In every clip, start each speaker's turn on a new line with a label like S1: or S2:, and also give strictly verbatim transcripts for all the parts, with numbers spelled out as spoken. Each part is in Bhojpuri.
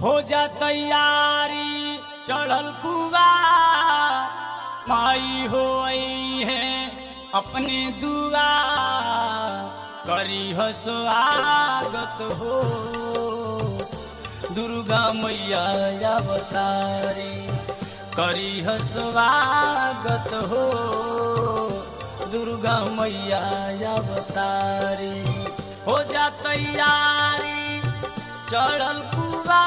S1: हो जा तैयारी चढ़ल कुआ माई हो आई है अपने दुआ करी हो स्वागत हो दुर्गा मैया अवतारी करी हो स्वागत हो दुर्गा मैया अवतारी हो जा तैयारी चढ़ल कुआ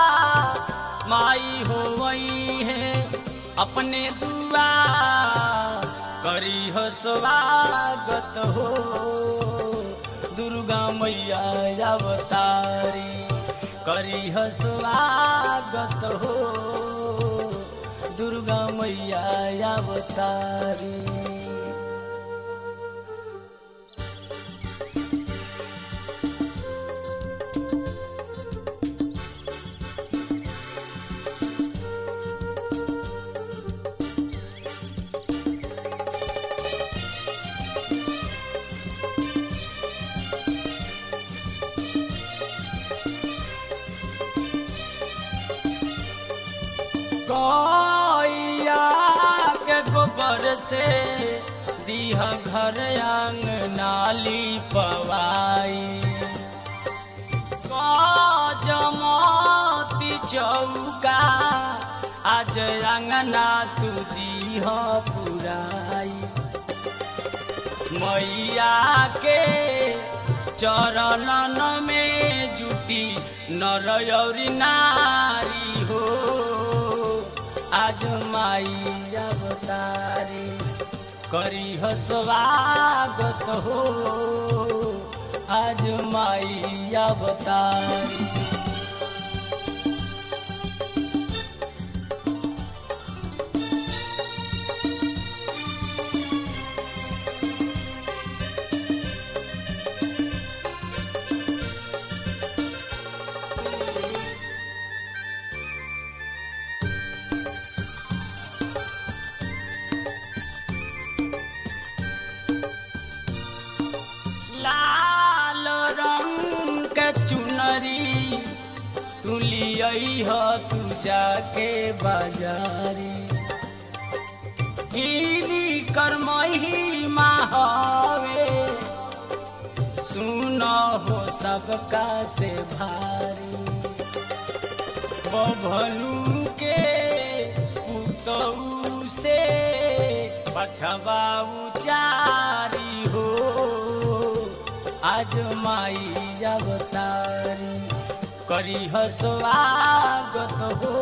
S1: माई हो वही है अपने दुआ करी हो स्वागत हो दुर्गा मैया अवतारी करी हो स्वागत हो दुर्गा मैया अवतारी। गैया के गोबर से दीह घर आंगनाली पवाई गजमती चौका आज आंगना तू दीह पुराई मैया के चरणन में जुटी नर और नारी हो आज माई अवतारी करी हो स्वागत हो आज माई अवतारी। लाल रंग के चुनरी तू लियई हो तू जाके बाजारी हिली कर महिमा हवे सुन हो सबका से भारी बभलू के पुतऊ से पठवा उचारी हो आज माई अवतारी करी हो स्वागत हो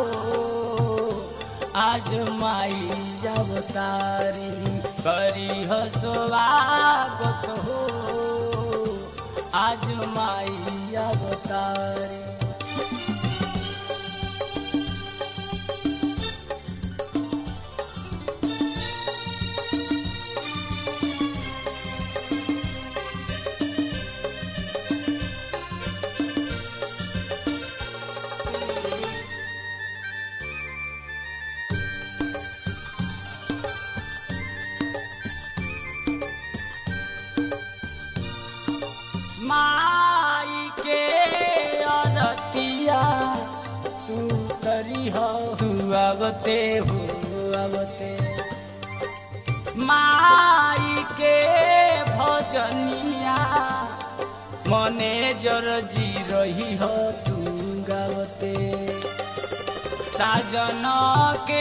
S1: आज माई अवतारी करी हो स्वागत हो आज माई अवतारी। माई के अरतिया तू करी हो तू आवते हो आवते माई के भजनिया मने जर जी रही हो तू गावते साजन के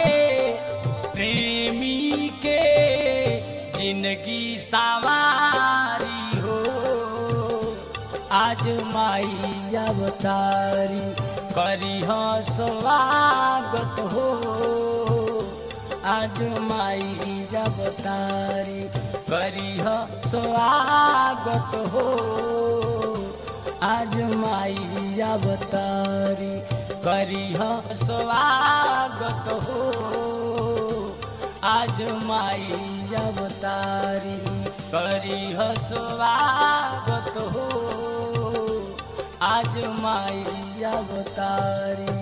S1: प्रेमी के जिंदगी सवारी आज माई अवतारी करी हो स्वागत हो आज माई अवतारी करी हो स्वागत हो आज माई अवतारी करी हो स्वागत हो आज माई अवतारी करी हो स्वागत हो आज माई अवतारी।